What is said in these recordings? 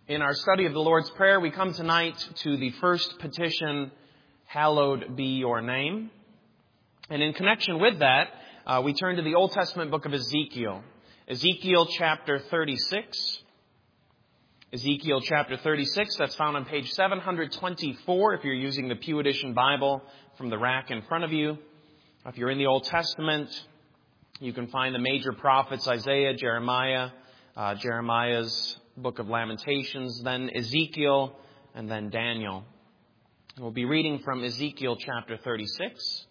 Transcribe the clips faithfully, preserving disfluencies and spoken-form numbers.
In our study of the Lord's Prayer, we come tonight to the first petition, Hallowed be your name. And in connection with that, uh, we turn to the Old Testament book of Ezekiel. Ezekiel chapter thirty-six. Ezekiel chapter thirty-six, that's found on page seven twenty-four if you're using the Pew Edition Bible from the rack in front of you. If you're in the Old Testament, you can find the major prophets, Isaiah, Jeremiah, uh, Jeremiah's book of Lamentations, then Ezekiel, and then Daniel. We'll be reading from Ezekiel chapter thirty-six.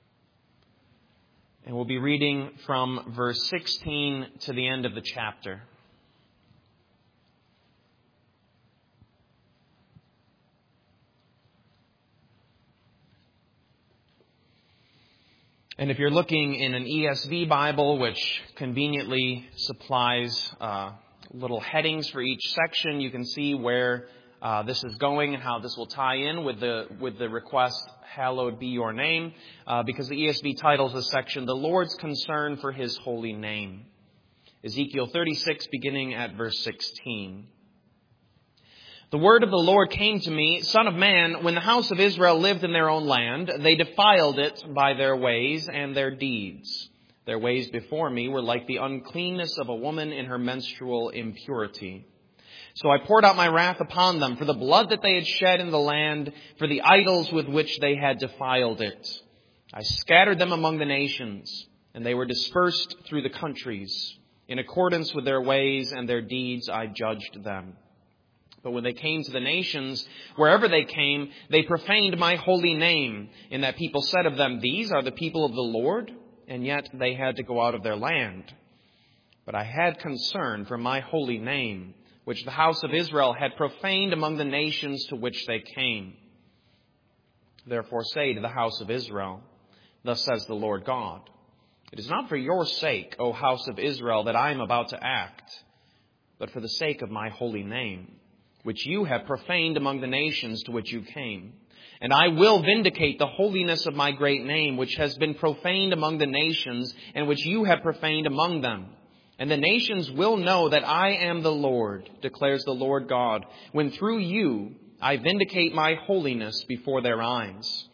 And we'll be reading from verse sixteen to the end of the chapter. And if you're looking in an E S V Bible, which conveniently supplies uh, little headings for each section, you can see where uh, this is going and how this will tie in with the with the request, Hallowed be your name, uh, because the E S V titles this section, The Lord's Concern for His Holy Name. Ezekiel thirty-six, beginning at verse sixteen. The word of the Lord came to me, Son of man, when the house of Israel lived in their own land, they defiled it by their ways and their deeds. Their ways before me were like the uncleanness of a woman in her menstrual impurity. So I poured out my wrath upon them for the blood that they had shed in the land, for the idols with which they had defiled it. I scattered them among the nations, and they were dispersed through the countries. In accordance with their ways and their deeds, I judged them. But when they came to the nations, wherever they came, they profaned my holy name, in that people said of them, These are the people of the Lord, and yet they had to go out of their land. But I had concern for my holy name, which the house of Israel had profaned among the nations to which they came. Therefore say to the house of Israel, Thus says the Lord God, It is not for your sake, O house of Israel, that I am about to act, but for the sake of my holy name, which you have profaned among the nations to which you came. And I will vindicate the holiness of my great name, which has been profaned among the nations, and which you have profaned among them. And the nations will know that I am the Lord, declares the Lord God, when through you I vindicate my holiness before their eyes.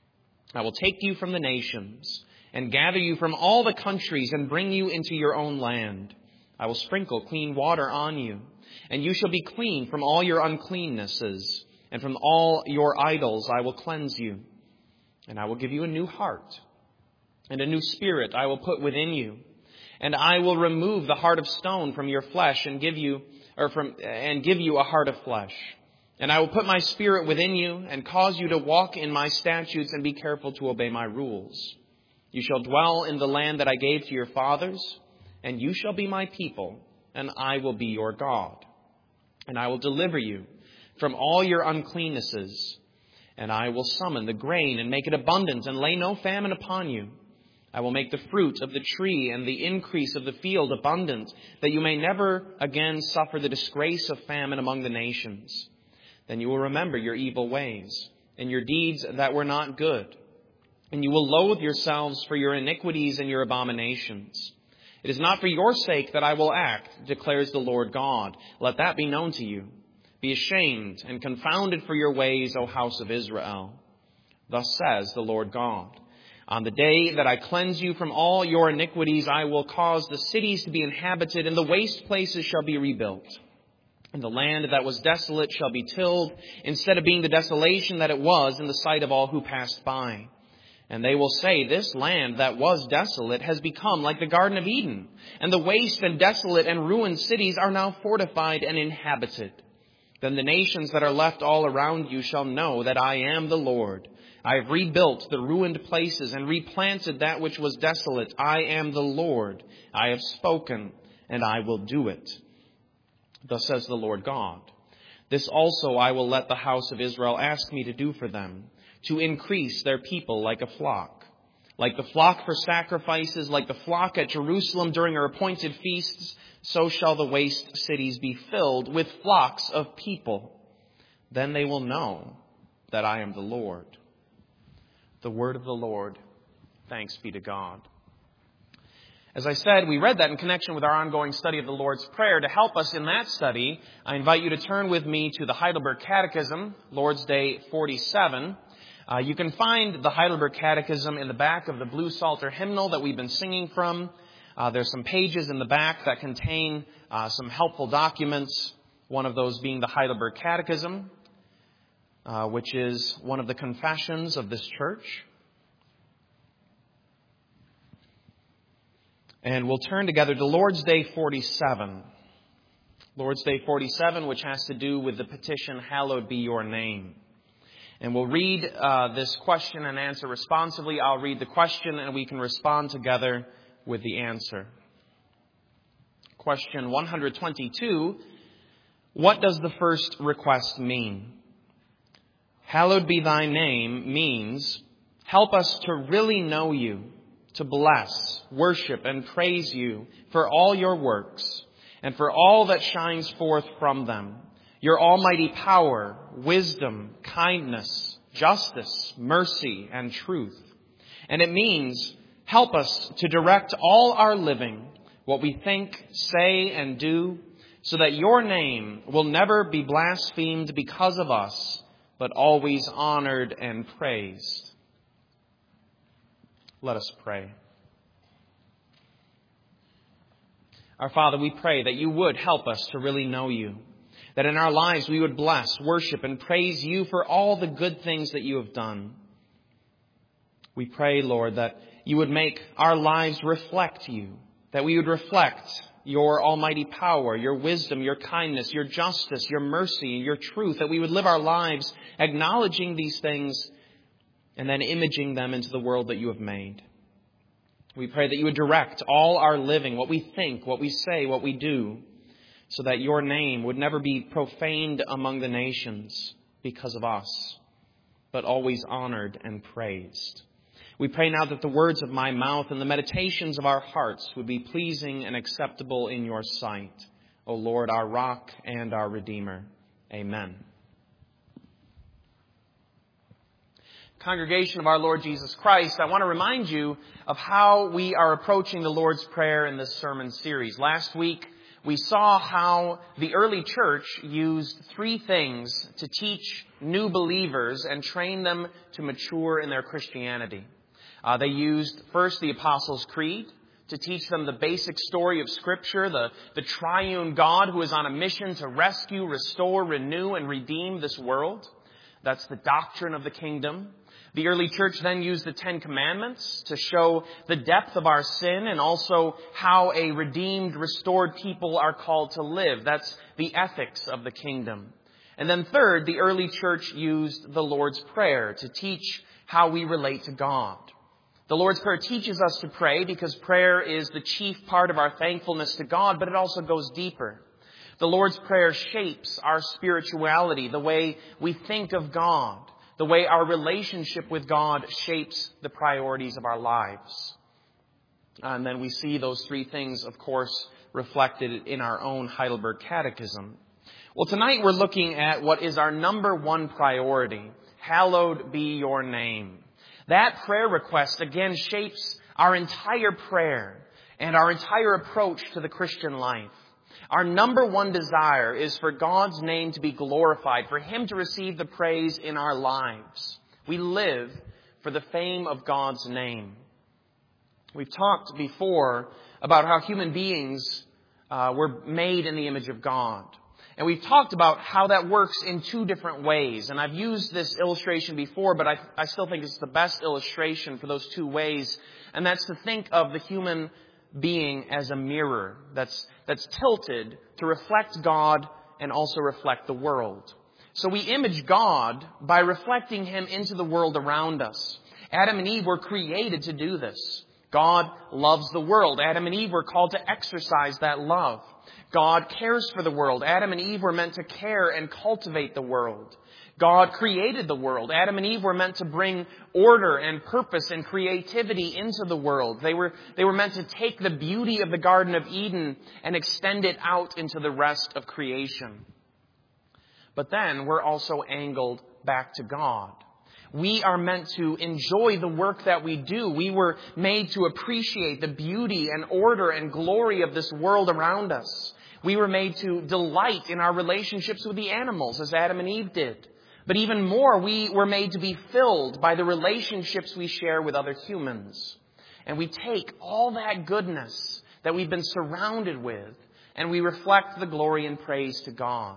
I will take you from the nations, and gather you from all the countries, and bring you into your own land. I will sprinkle clean water on you, and you shall be clean from all your uncleannesses, and from all your idols I will cleanse you. And I will give you a new heart, and a new spirit I will put within you. And I will remove the heart of stone from your flesh, and give you, or from, and give you a heart of flesh. And I will put my spirit within you, and cause you to walk in my statutes, and be careful to obey my rules. You shall dwell in the land that I gave to your fathers, and you shall be my people, and I will be your God. And I will deliver you from all your uncleannesses, and I will summon the grain and make it abundant, and lay no famine upon you. I will make the fruit of the tree and the increase of the field abundant, that you may never again suffer the disgrace of famine among the nations. Then you will remember your evil ways and your deeds that were not good, and you will loathe yourselves for your iniquities and your abominations. It is not for your sake that I will act, declares the Lord God. Let that be known to you. Be ashamed and confounded for your ways, O house of Israel. Thus says the Lord God. On the day that I cleanse you from all your iniquities, I will cause the cities to be inhabited, and the waste places shall be rebuilt. And the land that was desolate shall be tilled, instead of being the desolation that it was in the sight of all who passed by. And they will say, This land that was desolate has become like the Garden of Eden, and the waste and desolate and ruined cities are now fortified and inhabited. Then the nations that are left all around you shall know that I am the Lord. I have rebuilt the ruined places and replanted that which was desolate. I am the Lord. I have spoken, and I will do it. Thus says the Lord God. This also I will let the house of Israel ask me to do for them, to increase their people like a flock. Like the flock for sacrifices, like the flock at Jerusalem during her appointed feasts, so shall the waste cities be filled with flocks of people. Then they will know that I am the Lord. The word of the Lord. Thanks be to God. As I said, we read that in connection with our ongoing study of the Lord's Prayer. To help us in that study, I invite you to turn with me to the Heidelberg Catechism, Lord's Day forty-seven. Uh, you can find the Heidelberg Catechism in the back of the Blue Psalter hymnal that we've been singing from. Uh, there's some pages in the back that contain uh, some helpful documents, one of those being the Heidelberg Catechism, uh, which is one of the confessions of this church. And we'll turn together to Lord's Day forty-seven. Lord's Day forty-seven, which has to do with the petition, "Hallowed be your name." And we'll read uh, this question and answer responsively. I'll read the question and we can respond together with the answer. Question one hundred twenty-two. What does the first request mean? Hallowed be thy name means, help us to really know you, to bless, worship, and praise you for all your works and for all that shines forth from them, your almighty power, wisdom, kindness, justice, mercy, and truth. And it means, help us to direct all our living, what we think, say, and do, so that your name will never be blasphemed because of us, but always honored and praised. Let us pray. Our Father, we pray that you would help us to really know you, that in our lives we would bless, worship, and praise you for all the good things that you have done. We pray, Lord, that you would make our lives reflect you, that we would reflect your almighty power, your wisdom, your kindness, your justice, your mercy, and your truth, that we would live our lives acknowledging these things and then imaging them into the world that you have made. We pray that you would direct all our living, what we think, what we say, what we do, so that your name would never be profaned among the nations because of us, but always honored and praised. We pray now that the words of my mouth and the meditations of our hearts would be pleasing and acceptable in your sight, O Lord, our rock and our Redeemer. Amen. Congregation of our Lord Jesus Christ, I want to remind you of how we are approaching the Lord's Prayer in this sermon series. Last week, we saw how the early church used three things to teach new believers and train them to mature in their Christianity. Uh, they used first the Apostles' Creed to teach them the basic story of Scripture, the, the triune God who is on a mission to rescue, restore, renew, and redeem this world. That's the doctrine of the kingdom. The early church then used the Ten Commandments to show the depth of our sin and also how a redeemed, restored people are called to live. That's the ethics of the kingdom. And then third, the early church used the Lord's Prayer to teach how we relate to God. The Lord's Prayer teaches us to pray because prayer is the chief part of our thankfulness to God, but it also goes deeper. The Lord's Prayer shapes our spirituality, the way we think of God, the way our relationship with God shapes the priorities of our lives. And then we see those three things, of course, reflected in our own Heidelberg Catechism. Well, tonight we're looking at what is our number one priority. Hallowed be your name. That prayer request, again, shapes our entire prayer and our entire approach to the Christian life. Our number one desire is for God's name to be glorified, for Him to receive the praise in our lives. We live for the fame of God's name. We've talked before about how human beings uh, were made in the image of God. And we've talked about how that works in two different ways. And I've used this illustration before, but I, I still think it's the best illustration for those two ways. And that's to think of the human being as a mirror that's that's tilted to reflect God and also reflect the world. So we image God by reflecting Him into the world around us. Adam and Eve were created to do this. God loves the world. Adam and Eve were called to exercise that love. God cares for the world. Adam and Eve were meant to care and cultivate the world. God created the world. Adam and Eve were meant to bring order and purpose and creativity into the world. They were, they were meant to take the beauty of the Garden of Eden and extend it out into the rest of creation. But then we're also angled back to God. We are meant to enjoy the work that we do. We were made to appreciate the beauty and order and glory of this world around us. We were made to delight in our relationships with the animals, as Adam and Eve did. But even more, we were made to be filled by the relationships we share with other humans. And we take all that goodness that we've been surrounded with, and we reflect the glory and praise to God.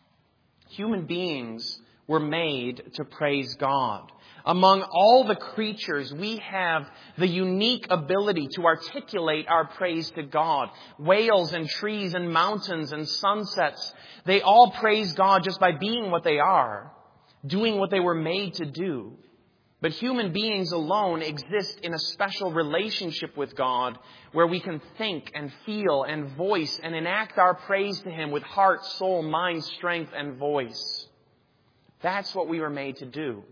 Human beings were made to praise God. Among all the creatures, we have the unique ability to articulate our praise to God. Whales and trees and mountains and sunsets, they all praise God just by being what they are, doing what they were made to do. But human beings alone exist in a special relationship with God where we can think and feel and voice and enact our praise to Him with heart, soul, mind, strength, and voice. That's what we were made to do.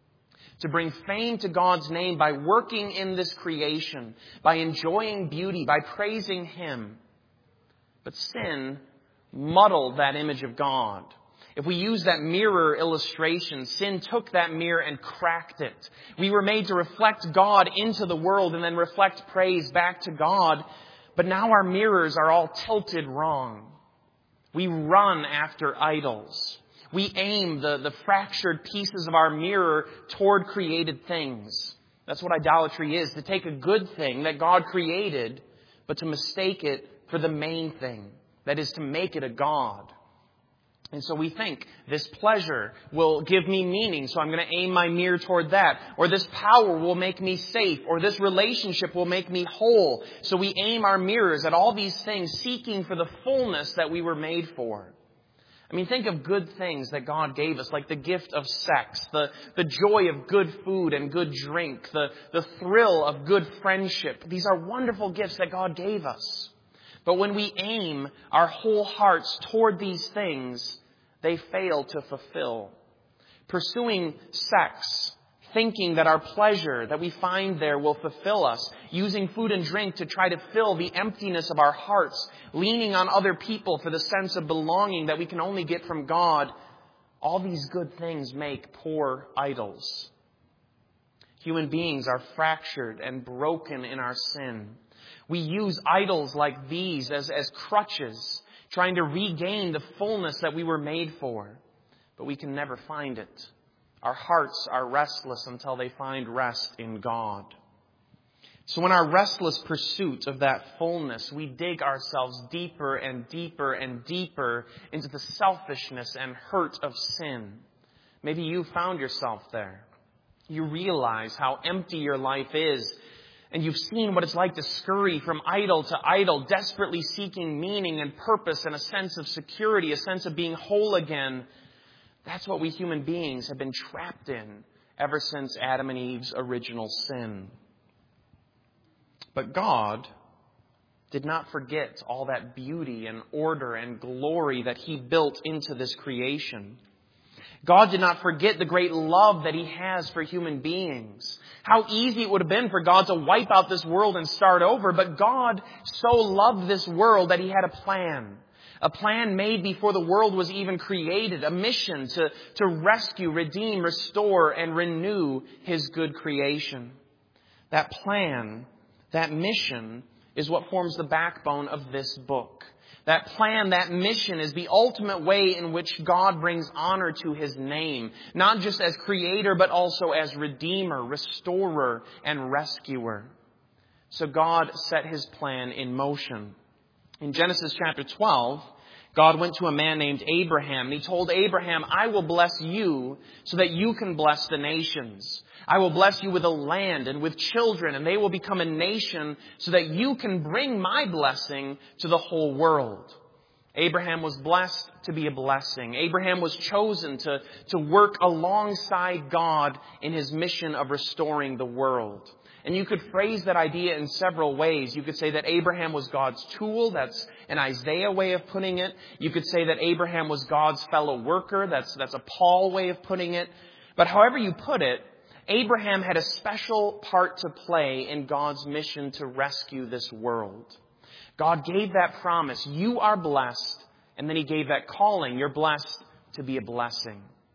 To bring fame to God's name by working in this creation, by enjoying beauty, by praising Him. But sin muddled that image of God. If we use that mirror illustration, sin took that mirror and cracked it. We were made to reflect God into the world and then reflect praise back to God. But now our mirrors are all tilted wrong. We run after idols. We aim the, the fractured pieces of our mirror toward created things. That's what idolatry is, to take a good thing that God created, but to mistake it for the main thing. That is, to make it a god. And so we think this pleasure will give me meaning, so I'm going to aim my mirror toward that. Or this power will make me safe. Or this relationship will make me whole. So we aim our mirrors at all these things, seeking for the fullness that we were made for. I mean, think of good things that God gave us, like the gift of sex, the, the joy of good food and good drink, the, the thrill of good friendship. These are wonderful gifts that God gave us. But when we aim our whole hearts toward these things, they fail to fulfill. Pursuing sex, thinking that our pleasure that we find there will fulfill us, using food and drink to try to fill the emptiness of our hearts, leaning on other people for the sense of belonging that we can only get from God, all these good things make poor idols. Human beings are fractured and broken in our sin. We use idols like these as, as crutches, trying to regain the fullness that we were made for. But we can never find it. Our hearts are restless until they find rest in God. So in our restless pursuit of that fullness, we dig ourselves deeper and deeper and deeper into the selfishness and hurt of sin. Maybe you found yourself there. You realize how empty your life is. And you've seen what it's like to scurry from idol to idol, desperately seeking meaning and purpose and a sense of security, a sense of being whole again. That's what we human beings have been trapped in ever since Adam and Eve's original sin. But God did not forget all that beauty and order and glory that He built into this creation. God did not forget the great love that He has for human beings. How easy it would have been for God to wipe out this world and start over. But God so loved this world that He had a plan. A plan made before the world was even created. A mission to, to rescue, redeem, restore, and renew His good creation. That plan, that mission, is what forms the backbone of this book. That plan, that mission is the ultimate way in which God brings honor to His name. Not just as creator, but also as redeemer, restorer, and rescuer. So God set His plan in motion. In Genesis chapter twelve, God went to a man named Abraham, and He told Abraham, I will bless you so that you can bless the nations. I will bless you with a land and with children, and they will become a nation so that you can bring my blessing to the whole world. Abraham was blessed to be a blessing. Abraham was chosen to, to work alongside God in His mission of restoring the world. And you could phrase that idea in several ways. You could say that Abraham was God's tool. That's an Isaiah way of putting it. You could say that Abraham was God's fellow worker. That's, that's a Paul way of putting it. But however you put it, Abraham had a special part to play in God's mission to rescue this world. God gave that promise, you are blessed, and then He gave that calling, you're blessed to be a blessing.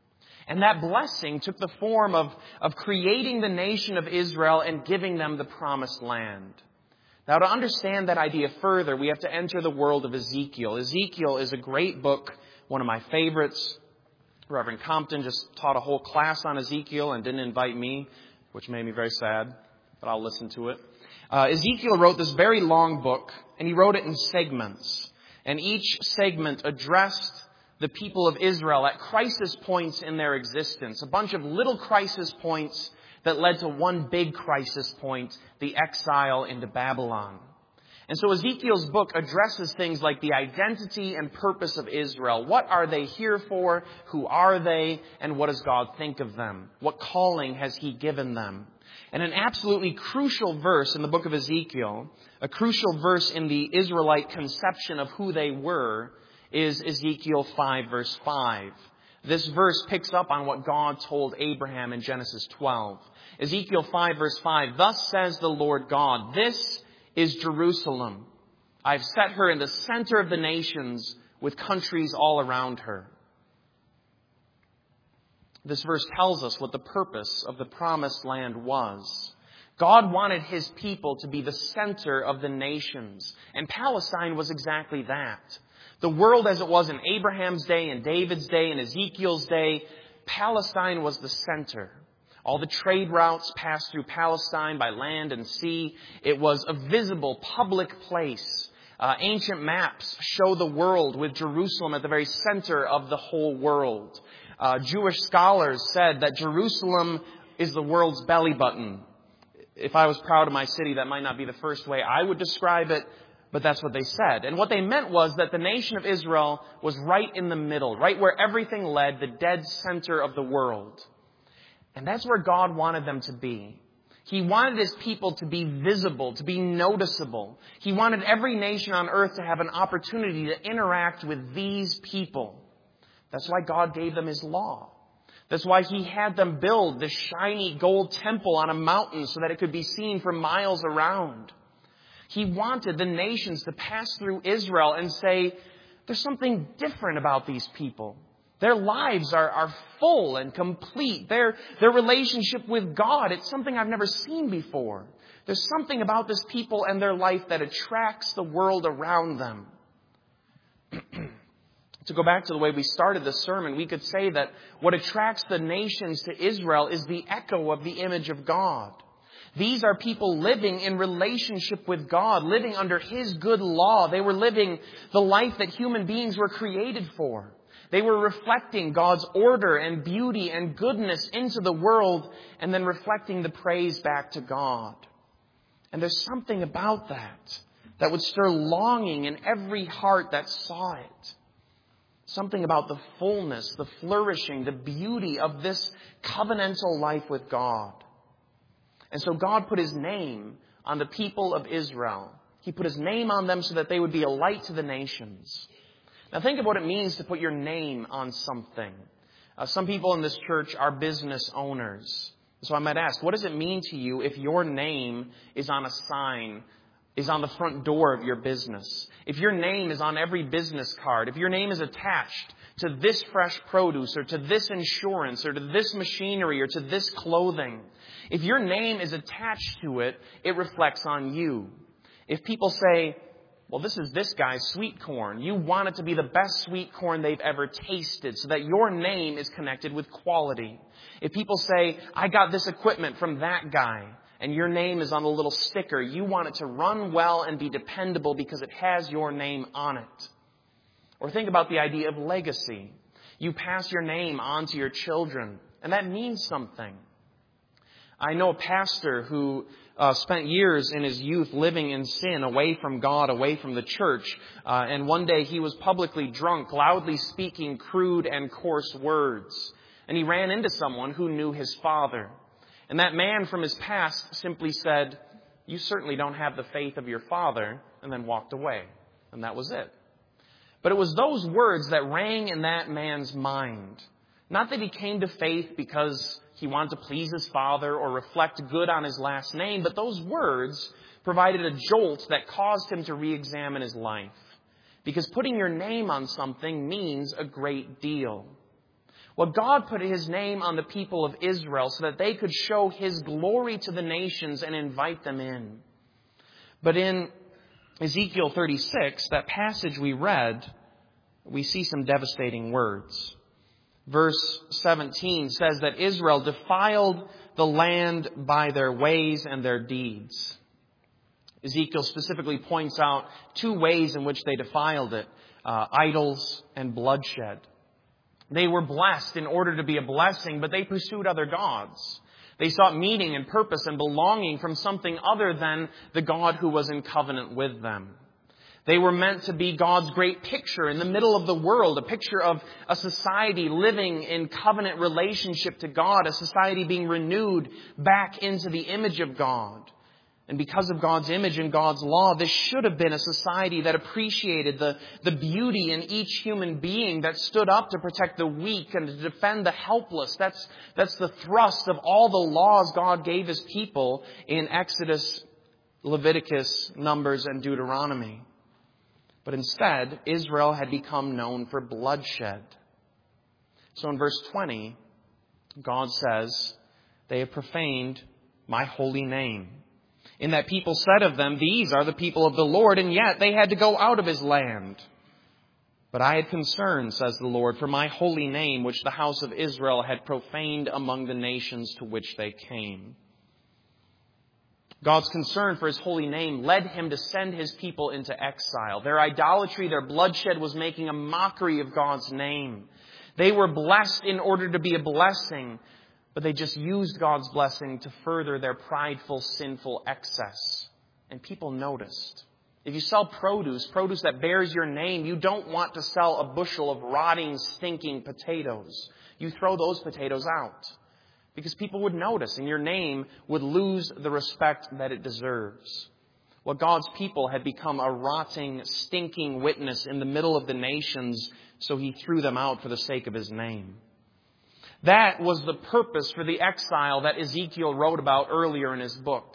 And that blessing took the form of, of creating the nation of Israel and giving them the promised land. Now, to understand that idea further, we have to enter the world of Ezekiel. Ezekiel is a great book, one of my favorites. Reverend Compton just taught a whole class on Ezekiel and didn't invite me, which made me very sad, but I'll listen to it. Uh, Ezekiel wrote this very long book, and he wrote it in segments. And each segment addressed the people of Israel at crisis points in their existence. A bunch of little crisis points that led to one big crisis point, the exile into Babylon. And so Ezekiel's book addresses things like the identity and purpose of Israel. What are they here for? Who are they? And what does God think of them? What calling has He given them? And an absolutely crucial verse in the book of Ezekiel, a crucial verse in the Israelite conception of who they were, is Ezekiel five, verse five. This verse picks up on what God told Abraham in Genesis twelve. Ezekiel five, verse five, "Thus says the Lord God, this is Jerusalem. I've set her in the center of the nations with countries all around her." This verse tells us what the purpose of the promised land was. God wanted His people to be the center of the nations, and Palestine was exactly that. The world as it was in Abraham's day, in David's day, in Ezekiel's day, Palestine was the center. All the trade routes passed through Palestine by land and sea. It was a visible public place. Uh, ancient maps show the world with Jerusalem at the very center of the whole world. Uh, Jewish scholars said that Jerusalem is the world's belly button. If I was proud of my city, that might not be the first way I would describe it, but that's what they said. And what they meant was that the nation of Israel was right in the middle, right where everything led, the dead center of the world. And that's where God wanted them to be. He wanted His people to be visible, to be noticeable. He wanted every nation on earth to have an opportunity to interact with these people. That's why God gave them His law. That's why He had them build this shiny gold temple on a mountain so that it could be seen for miles around. He wanted the nations to pass through Israel and say, there's something different about these people. Their lives are, are full and complete. Their, their relationship with God, it's something I've never seen before. There's something about this people and their life that attracts the world around them. To go back to the way we started the sermon, we could say that what attracts the nations to Israel is the echo of the image of God. These are people living in relationship with God, living under His good law. They were living the life that human beings were created for. They were reflecting God's order and beauty and goodness into the world and then reflecting the praise back to God. And there's something about that that would stir longing in every heart that saw it. Something about the fullness, the flourishing, the beauty of this covenantal life with God. And so God put His name on the people of Israel. He put His name on them so that they would be a light to the nations. Now think of what it means to put your name on something. Uh, some people in this church are business owners. So I might ask, what does it mean to you if your name is on a sign, is on the front door of your business? If your name is on every business card, if your name is attached to this fresh produce or to this insurance or to this machinery or to this clothing, if your name is attached to it, it reflects on you. If people say, well, this is this guy's sweet corn, you want it to be the best sweet corn they've ever tasted so that your name is connected with quality. If people say, I got this equipment from that guy, and your name is on the little sticker, you want it to run well and be dependable because it has your name on it. Or think about the idea of legacy. You pass your name on to your children, and that means something. I know a pastor who uh, spent years in his youth living in sin, away from God, away from the church. Uh, and one day he was publicly drunk, loudly speaking crude and coarse words. And he ran into someone who knew his father. And that man from his past simply said, you certainly don't have the faith of your father, and then walked away. And that was it. But it was those words that rang in that man's mind. Not that he came to faith because he wanted to please his father or reflect good on his last name, but those words provided a jolt that caused him to re-examine his life. Because putting your name on something means a great deal. Well, God put His name on the people of Israel so that they could show His glory to the nations and invite them in. But in Ezekiel thirty-six, that passage we read, we see some devastating words. Verse seventeen says that Israel defiled the land by their ways and their deeds. Ezekiel specifically points out two ways in which they defiled it, uh, idols and bloodshed. They were blessed in order to be a blessing, but they pursued other gods. They sought meaning and purpose and belonging from something other than the God who was in covenant with them. They were meant to be God's great picture in the middle of the world, a picture of a society living in covenant relationship to God, a society being renewed back into the image of God. And because of God's image and God's law, this should have been a society that appreciated the, the beauty in each human being, that stood up to protect the weak and to defend the helpless. That's, that's the thrust of all the laws God gave His people in Exodus, Leviticus, Numbers, and Deuteronomy. But instead, Israel had become known for bloodshed. So in verse twenty, God says, "They have profaned my holy name. In that people said of them, 'These are the people of the Lord,' and yet they had to go out of His land. But I had concern, says the Lord, for my holy name, which the house of Israel had profaned among the nations to which they came." God's concern for His holy name led Him to send His people into exile. Their idolatry, their bloodshed was making a mockery of God's name. They were blessed in order to be a blessing, but they just used God's blessing to further their prideful, sinful excess. And people noticed. If you sell produce, produce that bears your name, you don't want to sell a bushel of rotting, stinking potatoes. You throw those potatoes out. Because people would notice, and your name would lose the respect that it deserves. Well, God's people had become a rotting, stinking witness in the middle of the nations, so He threw them out for the sake of His name. That was the purpose for the exile that Ezekiel wrote about earlier in his book.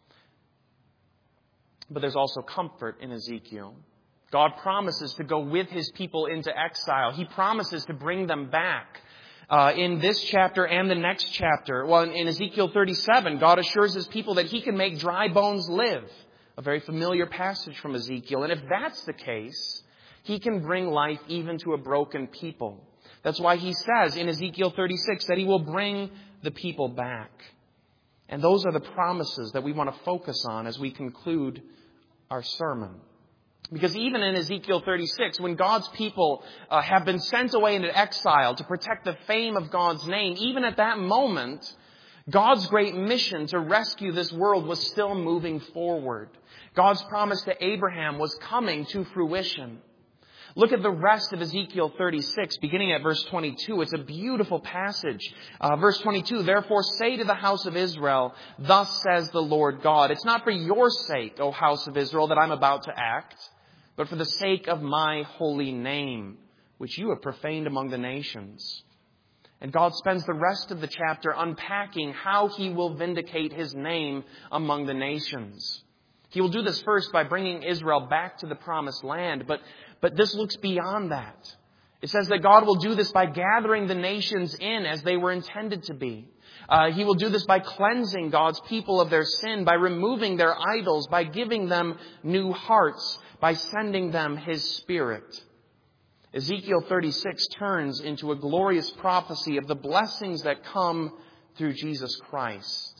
But there's also comfort in Ezekiel. God promises to go with His people into exile. He promises to bring them back. Uh, in this chapter and the next chapter, well, in, in Ezekiel thirty-seven, God assures His people that He can make dry bones live. A very familiar passage from Ezekiel. And if that's the case, He can bring life even to a broken people. That's why He says in Ezekiel thirty-six that He will bring the people back. And those are the promises that we want to focus on as we conclude our sermon. Because even in Ezekiel thirty-six, when God's people uh, have been sent away into exile to protect the fame of God's name, even at that moment, God's great mission to rescue this world was still moving forward. God's promise to Abraham was coming to fruition. Look at the rest of Ezekiel thirty-six, beginning at verse twenty-two. It's a beautiful passage. Uh, verse twenty-two, "Therefore say to the house of Israel, 'Thus says the Lord God, it's not for your sake, O house of Israel, that I'm about to act, but for the sake of my holy name, which you have profaned among the nations.'" And God spends the rest of the chapter unpacking how He will vindicate His name among the nations. He will do this first by bringing Israel back to the promised land, but But this looks beyond that. It says that God will do this by gathering the nations in as they were intended to be. Uh, he will do this by cleansing God's people of their sin, by removing their idols, by giving them new hearts, by sending them His Spirit. Ezekiel thirty-six turns into a glorious prophecy of the blessings that come through Jesus Christ.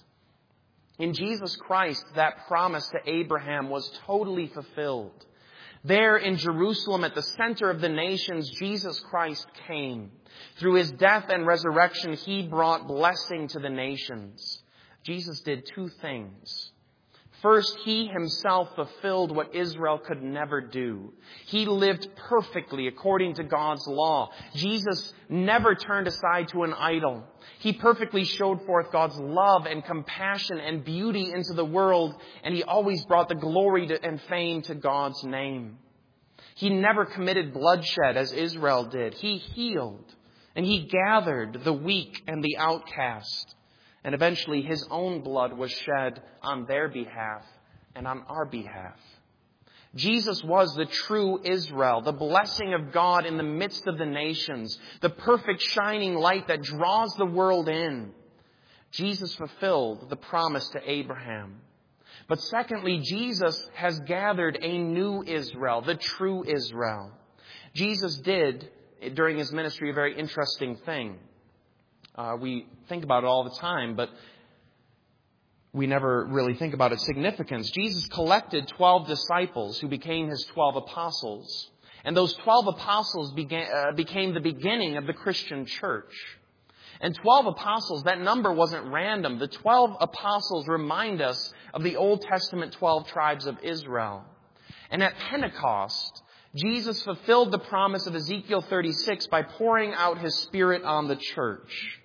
In Jesus Christ, that promise to Abraham was totally fulfilled. There in Jerusalem, at the center of the nations, Jesus Christ came. Through His death and resurrection, He brought blessing to the nations. Jesus did two things. First, He Himself fulfilled what Israel could never do. He lived perfectly according to God's law. Jesus never turned aside to an idol. He perfectly showed forth God's love and compassion and beauty into the world, and He always brought the glory to, and fame to God's name. He never committed bloodshed as Israel did. He healed, and He gathered the weak and the outcast. And eventually His own blood was shed on their behalf and on our behalf. Jesus was the true Israel, the blessing of God in the midst of the nations, the perfect shining light that draws the world in. Jesus fulfilled the promise to Abraham. But secondly, Jesus has gathered a new Israel, the true Israel. Jesus did, during his ministry, a very interesting thing. Uh, we think about it all the time, but we never really think about its significance. Jesus collected twelve disciples who became his twelve apostles. And those twelve apostles began, uh, became the beginning of the Christian church. And twelve apostles, that number wasn't random. The twelve apostles remind us of the Old Testament twelve tribes of Israel. And at Pentecost, Jesus fulfilled the promise of Ezekiel thirty-six by pouring out his Spirit on the church.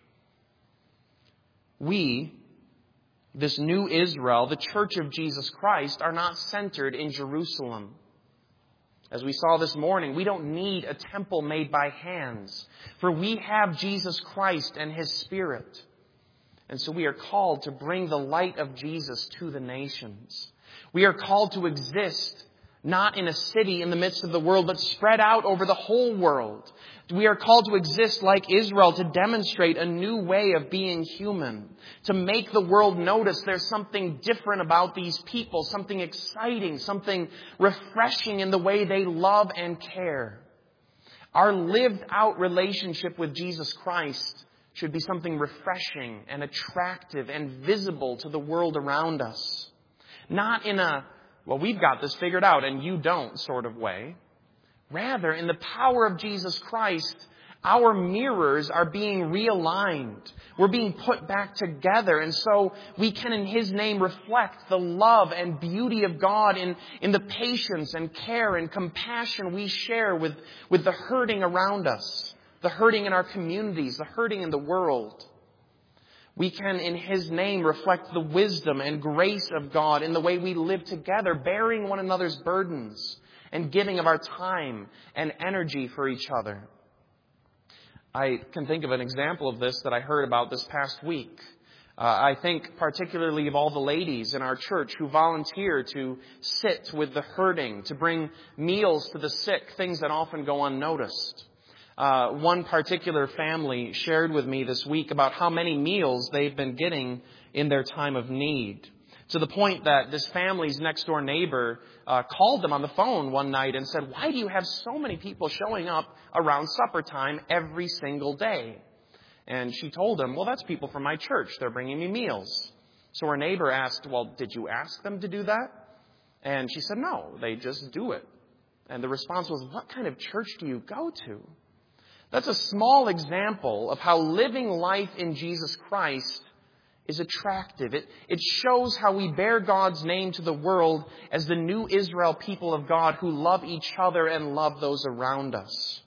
We, this new Israel, the church of Jesus Christ, are not centered in Jerusalem. As we saw this morning, we don't need a temple made by hands, for we have Jesus Christ and his Spirit. And so we are called to bring the light of Jesus to the nations. We are called to exist not in a city in the midst of the world, but spread out over the whole world. We are called to exist like Israel, to demonstrate a new way of being human, to make the world notice there's something different about these people, something exciting, something refreshing in the way they love and care. Our lived out relationship with Jesus Christ should be something refreshing and attractive and visible to the world around us. Not in a, well, we've got this figured out and you don't sort of way. Rather, in the power of Jesus Christ, our mirrors are being realigned. We're being put back together. And so we can, in his name, reflect the love and beauty of God in, in the patience and care and compassion we share with, with the hurting around us, the hurting in our communities, the hurting in the world. We can, in his name, reflect the wisdom and grace of God in the way we live together, bearing one another's burdens and giving of our time and energy for each other. I can think of an example of this that I heard about this past week. Uh, I think particularly of all the ladies in our church who volunteer to sit with the hurting, to bring meals to the sick, things that often go unnoticed. Uh, one particular family shared with me this week about how many meals they've been getting in their time of need. To the point that this family's next door neighbor uh, called them on the phone one night and said, "Why do you have so many people showing up around supper time every single day?" And she told him, "Well, that's people from my church. They're bringing me meals." So her neighbor asked, "Well, did you ask them to do that?" And she said, "No, they just do it." And the response was, "What kind of church do you go to?" That's a small example of how living life in Jesus Christ is attractive. It, it shows how we bear God's name to the world as the new Israel people of God who love each other and love those around us.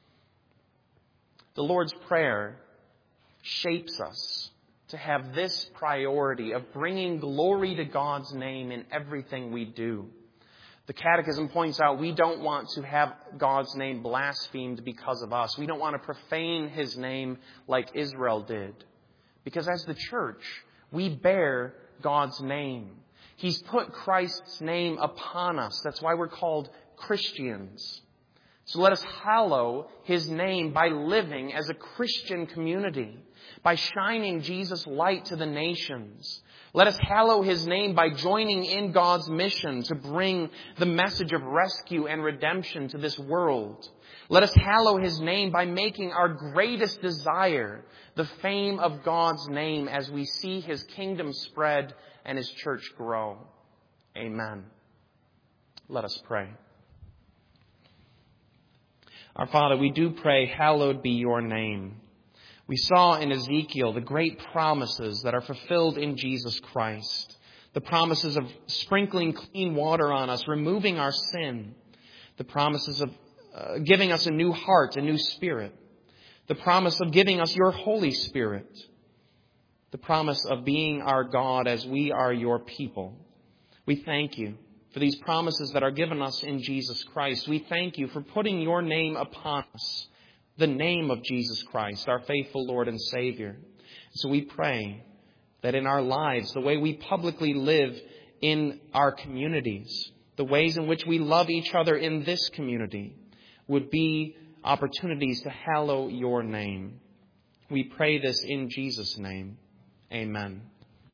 The Lord's Prayer shapes us to have this priority of bringing glory to God's name in everything we do. The Catechism points out we don't want to have God's name blasphemed because of us. We don't want to profane his name like Israel did. Because as the church, we bear God's name. He's put Christ's name upon us. That's why we're called Christians. So let us hallow his name by living as a Christian community, by shining Jesus' light to the nations. Let us hallow his name by joining in God's mission to bring the message of rescue and redemption to this world. Let us hallow his name by making our greatest desire the fame of God's name as we see his kingdom spread and his church grow. Amen. Let us pray. Our Father, we do pray, hallowed be your name. We saw in Ezekiel the great promises that are fulfilled in Jesus Christ. The promises of sprinkling clean water on us, removing our sin. The promises of uh, giving us a new heart, a new spirit. The promise of giving us your Holy Spirit. The promise of being our God as we are your people. We thank you for these promises that are given us in Jesus Christ. We thank you for putting your name upon us. The name of Jesus Christ, our faithful Lord and Savior. So we pray that in our lives, the way we publicly live in our communities, the ways in which we love each other in this community would be opportunities to hallow your name. We pray this in Jesus' name. Amen.